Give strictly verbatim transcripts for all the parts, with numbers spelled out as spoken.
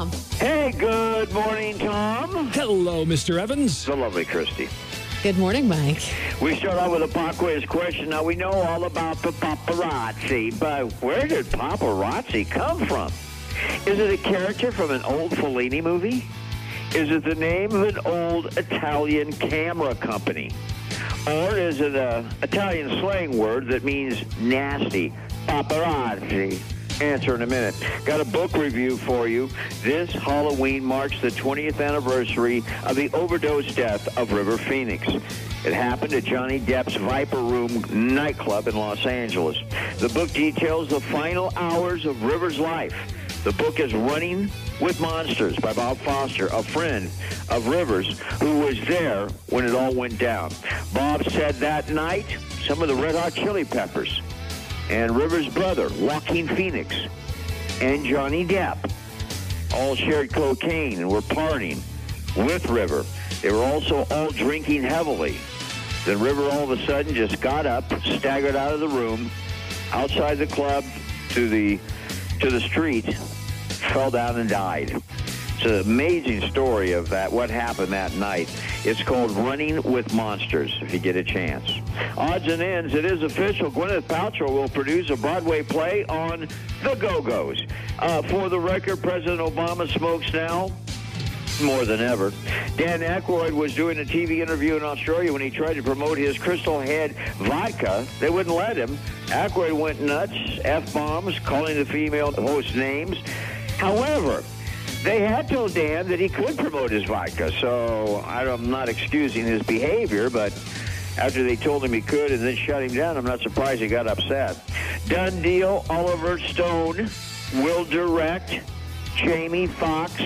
Tom. Hey, good morning, Tom. Hello, Mister Evans. The lovely Christy. Good morning, Mike. We start out with a pop quiz question. Now, we know all about the paparazzi, but where did paparazzi come from? Is it a character from an old Fellini movie? Is it the name of an old Italian camera company? Or is it an Italian slang word that means nasty? Paparazzi. Answer in a minute. Got a book review for you. This Halloween marks the twentieth anniversary of the overdose death of River Phoenix. It happened at Johnny Depp's Viper Room nightclub in Los Angeles. The book details the final hours of River's life. The book is Running with Monsters by Bob Foster, a friend of Rivers who was there when it all went down. Bob said that night some of the Red Hot Chili Peppers and Rivers' brother, Joaquin Phoenix, and Johnny Depp all shared cocaine and were partying with River. They were also all drinking heavily. Then River all of a sudden just got up, staggered out of the room, outside the club to the to the street, fell down and died. It's an amazing story of that, what happened that night. It's called Running with Monsters, if you get a chance. Odds and ends, it is official. Gwyneth Paltrow will produce a Broadway play on The Go-Go's. Uh, for the record, President Obama smokes now more than ever. Dan Aykroyd was doing a T V interview in Australia when he tried to promote his Crystal Head vodka. They wouldn't let him. Aykroyd went nuts, F-bombs, calling the female host names. However, they had told Dan that he could promote his vodka, so I'm not excusing his behavior, but after they told him he could and then shut him down, I'm not surprised he got upset. Done deal, Oliver Stone will direct Jamie Foxx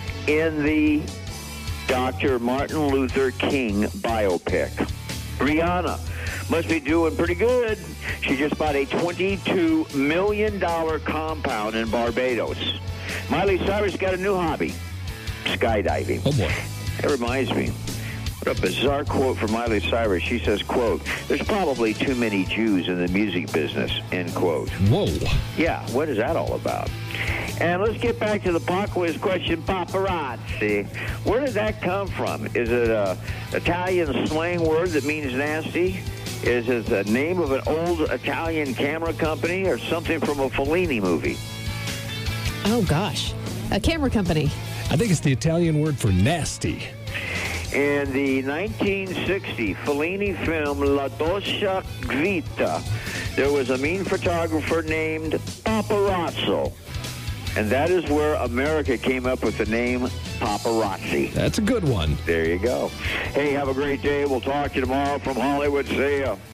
in the Doctor Martin Luther King biopic. Rihanna must be doing pretty good. She just bought a twenty-two million dollars compound in Barbados. Miley Cyrus got a new hobby, skydiving. Oh, boy. That reminds me. What a bizarre quote from Miley Cyrus. She says, quote, "There's probably too many Jews in the music business," end quote. Whoa. Yeah, what is that all about? And let's get back to the pop quiz question, paparazzi. Where did that come from? Is it an Italian slang word that means nasty? Is it the name of an old Italian camera company or something from a Fellini movie? Oh, gosh. A camera company. I think it's the Italian word for nasty. In the nineteen sixty Fellini film La Dolce Vita, there was a mean photographer named Paparazzo. And that is where America came up with the name paparazzi. That's a good one. There you go. Hey, have a great day. We'll talk to you tomorrow from Hollywood. See ya.